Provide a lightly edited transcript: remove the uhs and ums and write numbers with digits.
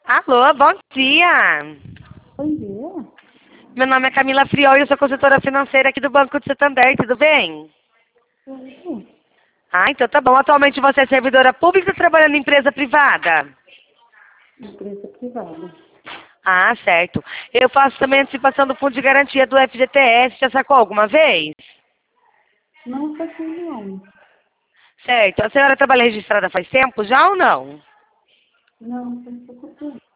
Alô, bom dia. Bom dia. Meu nome é Camila Friol e eu sou consultora financeira aqui do Banco de Santander, tudo bem? Tudo. Ah, então tá bom. Atualmente você é servidora pública ou trabalhando em empresa privada? Empresa privada. Ah, certo. Eu faço também antecipação do fundo de garantia do FGTS. Já sacou alguma vez? Não saquei não. Certo. A senhora trabalha registrada faz tempo já ou não? Não, tem pouco tempo.